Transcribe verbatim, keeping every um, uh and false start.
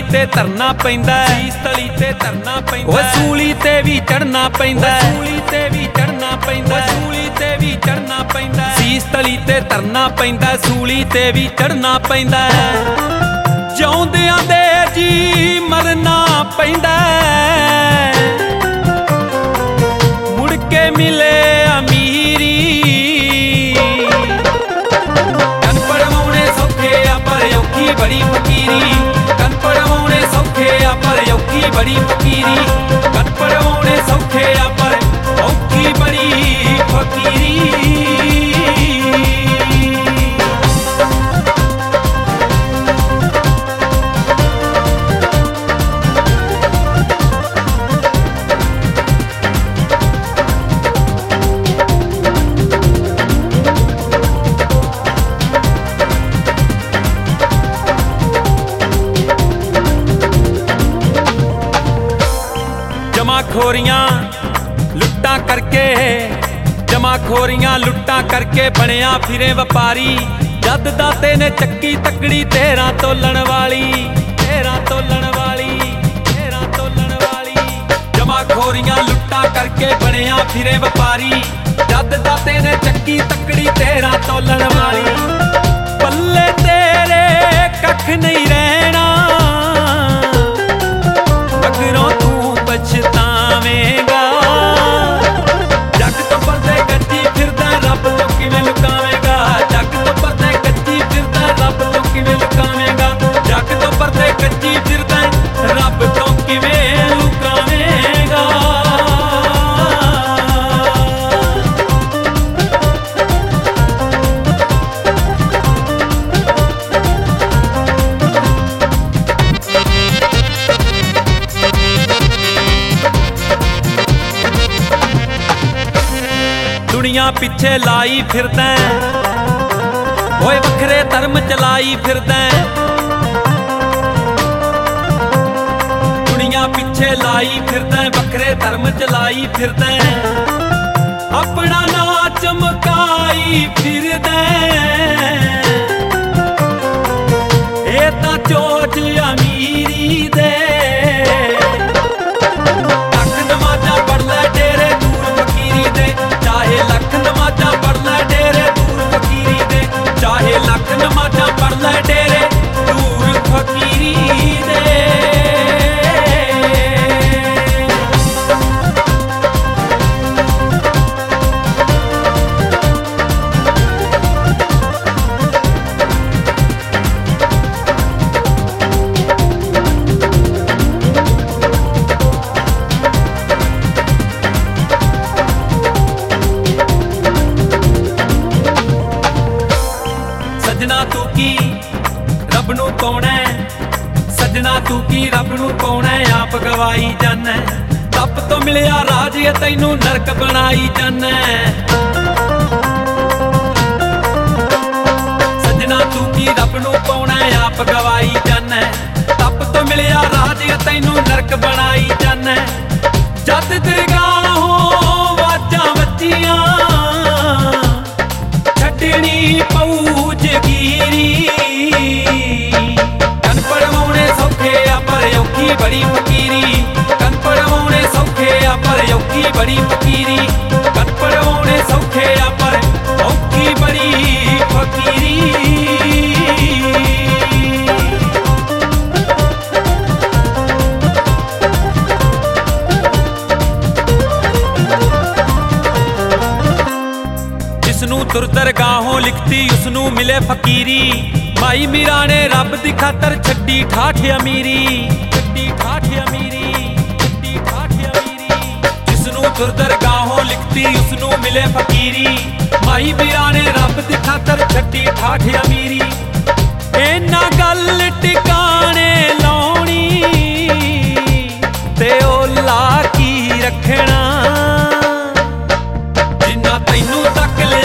ते धरना पैंदा, सीस तली ते धरना पैंदा, ओए सूली ते भी चढ़ना पैंदा, सूली ते भी चढ़ना पैंदा, सूली ते भी चढ़ना पैंदा, सीस तली ते धरना पैंदा, सूली ते भी चढ़ना पैंदा। जिउंदियां दे जी मरना पैंदा, मुड़ के मिले अमीरी। कन पड़वाउणे सौखे आ पर औखी बड़ी फकीरी, कन पड़वाउणे सौखे आ पर औखी बड़ी फकीरी, कन पड़वाउणे सौखे आ पर औखी बड़ी फकीरी। जमाखोरियां लुट्टा करके, जमाखोरियां लुट्टा करके बनया फिरे व्यापारी। जद दाते ने चक्की तकड़ी तेरा तोलन वाली, तेरा तोलन वाली, तेरा तोलन वाली। जमाखोरियां लुट्टा करके बनया फिरे व्यापारी। जद दाते ने चक्की तकड़ी तेरा तोलन वाली। पल्ले तेरे कख नहीं रहना, मगरों तू पछतावेगा। जग तो पर्दे कच्ची फिरदा रब तो किवें लुकावेगा, जग तो पर्दे कच्ची फिरदा रब तो किवें लुकावेगा, जग तो पर्दे कच्ची फिरदा रब तो किवें लुकावेगा। दुनिया पिछे लाई फिरदा, ओए वखरे धर्म चलाई फिरदा। दुनिया पिछे लाई फिरदा, वखरे धर्म चलाई फिरदा। अपना ना चमकाई फिरदा, ए तां चोच अमीरी दे। लख नमाज़ां पढ़ लै डेरे दूर फकीरी दे, चाहे लख नमाज़ां पढ़ लै डेरे दूर फकीरी दे, चाहे लख नमाज़ां पढ़ लै डेरे दूर फकीरी दे। सजना तू की रब नू पाउणा, सजना तू की रब नू पाउणा, आप गवाई जाना। तप तो मिलिया राज तैनू नरक बनाई जाना। सजना तू की रब नू पाउणा, आप गवाई जाना। तप तो मिलिया राज तैनू नरक बनाई जाना। जद दरगाहों वाजां वज्जियां, छड्डनी पऊ जगीरी। कन पड़वाउणे सौखे आ पर औखी बड़ी फकीरी, कन पड़वाउणे सौखे आ पर औखी बड़ी फकीरी, कन पड़वाउणे सौखे आ पर औखी बड़ी फकीरी। जिसनू दुरदरगाहों लिखती उसनू मिले फकीरी। माई मीरा ने रब दी खातर छड्डी ठाठ अमीरी, छड्डी ठाठ अमीरी, छड्डी ठाठ अमीरी। जिसनू दुरदरगाहों लिखती उसनू मिले फकीरी। माई मीरा ने रब दी खातर छड्डी ठाठ अमीरी। इन्ना गल टिकाने लाउणी ते ओला की रखना, जिन्ना तैनू तक ले